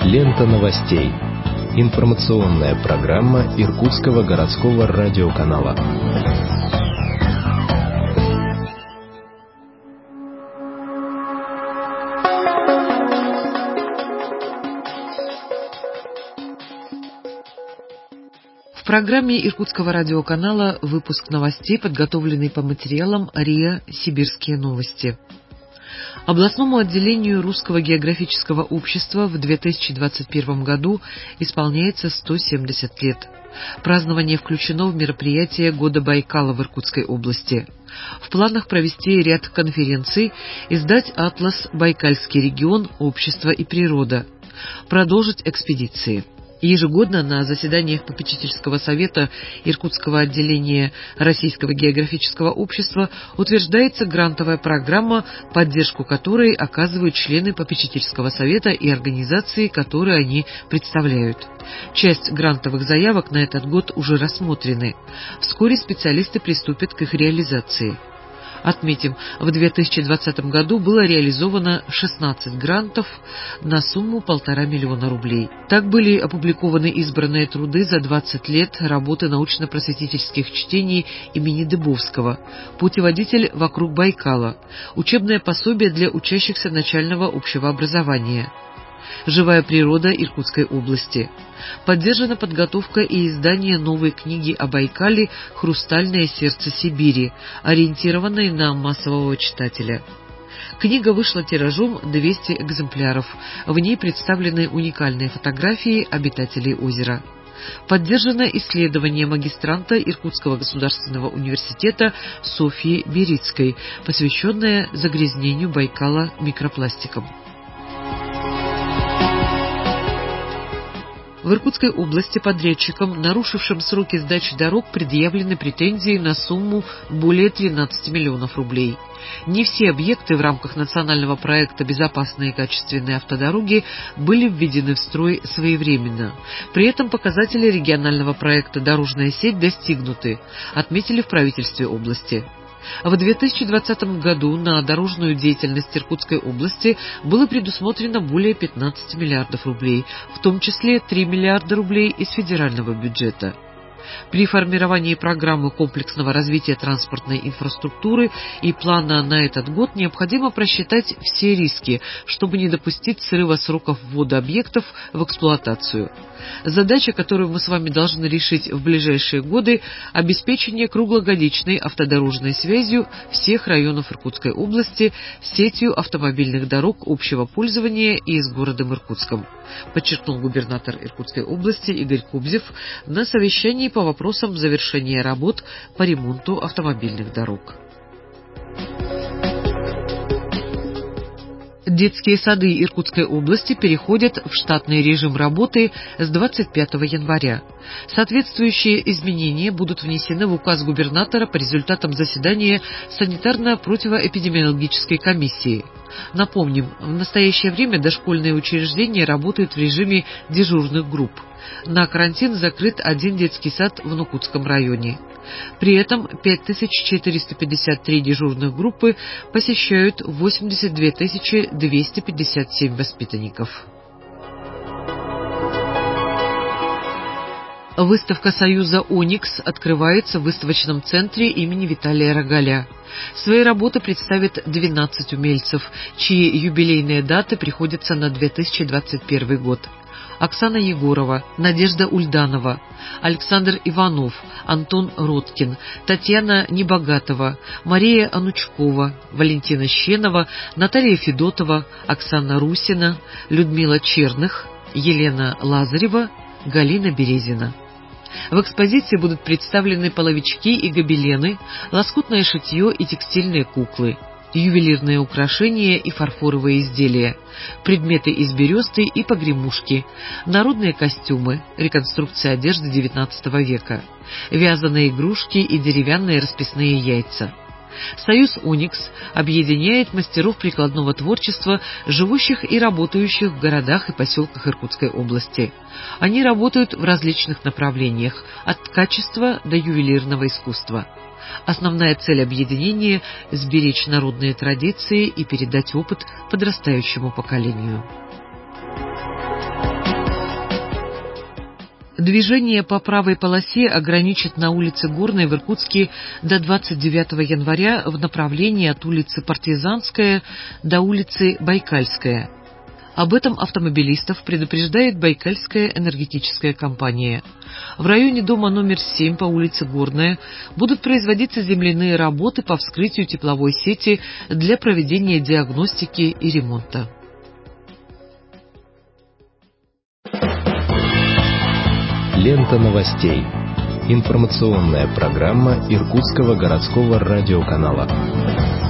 Лента новостей. Информационная программа Иркутского городского радиоканала. В программе Иркутского радиоканала выпуск новостей, подготовленный по материалам РИА «Сибирские новости». Областному отделению Русского географического общества в 2021 году исполняется 170 лет. Празднование включено в мероприятие Года Байкала в Иркутской области. В планах провести ряд конференций, издать атлас «Байкальский регион. Общество и природа», продолжить экспедиции. Ежегодно на заседаниях попечительского совета Иркутского отделения Российского географического общества утверждается грантовая программа, поддержку которой оказывают члены попечительского совета и организации, которые они представляют. Часть грантовых заявок на этот год уже рассмотрены. Вскоре специалисты приступят к их реализации. Отметим, в 2020 году было реализовано 16 грантов на сумму 1,5 миллиона рублей. Так были опубликованы избранные труды за 20 лет работы научно-просветительских чтений имени Дыбовского, «Путеводитель вокруг Байкала», учебное пособие для учащихся начального общего образования, «Живая природа Иркутской области». Поддержана подготовка и издание новой книги о Байкале «Хрустальное сердце Сибири», ориентированной на массового читателя. Книга вышла тиражом 200 экземпляров. В ней представлены уникальные фотографии обитателей озера. Поддержано исследование магистранта Иркутского государственного университета Софьи Берицкой, посвященное загрязнению Байкала микропластиком. В Иркутской области подрядчикам, нарушившим сроки сдачи дорог, предъявлены претензии на сумму более 13 миллионов рублей. Не все объекты в рамках национального проекта «Безопасные и качественные автодороги» были введены в строй своевременно. При этом показатели регионального проекта «Дорожная сеть» достигнуты, отметили в правительстве области. В 2020 году на дорожную деятельность Иркутской области было предусмотрено более 15 миллиардов рублей, в том числе 3 миллиарда рублей из федерального бюджета. При формировании программы комплексного развития транспортной инфраструктуры и плана на этот год необходимо просчитать все риски, чтобы не допустить срыва сроков ввода объектов в эксплуатацию. Задача, которую мы с вами должны решить в ближайшие годы, обеспечение круглогодичной автодорожной связью всех районов Иркутской области сетью автомобильных дорог общего пользования и с городом Иркутском, подчеркнул губернатор Иркутской области Игорь Кобзев на совещании по вопросам завершения работ по ремонту автомобильных дорог. Детские сады Иркутской области переходят в штатный режим работы с 25 января. Соответствующие изменения будут внесены в указ губернатора по результатам заседания санитарно-противоэпидемиологической комиссии. Напомним, в настоящее время дошкольные учреждения работают в режиме дежурных групп. На карантин закрыт один детский сад в Нукутском районе. При этом 5453 дежурных группы посещают 82 257 воспитанников. Выставка Союза «Оникс» открывается в выставочном центре имени Виталия Рогаля. Свои работы представят 12 умельцев, чьи юбилейные даты приходятся на 2021 год. Оксана Егорова, Надежда Ульданова, Александр Иванов, Антон Роткин, Татьяна Небогатова, Мария Анучкова, Валентина Щенова, Наталья Федотова, Оксана Русина, Людмила Черных, Елена Лазарева, Галина Березина. В экспозиции будут представлены половички и гобелены, лоскутное шитье и текстильные куклы, ювелирные украшения и фарфоровые изделия, предметы из бересты и погремушки, народные костюмы, реконструкция одежды XIX века, вязаные игрушки и деревянные расписные яйца. Союз «Оникс» объединяет мастеров прикладного творчества, живущих и работающих в городах и поселках Иркутской области. Они работают в различных направлениях, от ткачества до ювелирного искусства. Основная цель объединения – сберечь народные традиции и передать опыт подрастающему поколению. Движение по правой полосе ограничат на улице Горной в Иркутске до 29 января в направлении от улицы Партизанская до улицы Байкальская. Об этом автомобилистов предупреждает Байкальская энергетическая компания. В районе дома номер 7 по улице Горная будут производиться земляные работы по вскрытию тепловой сети для проведения диагностики и ремонта. Лента новостей. Информационная программа Иркутского городского радиоканала.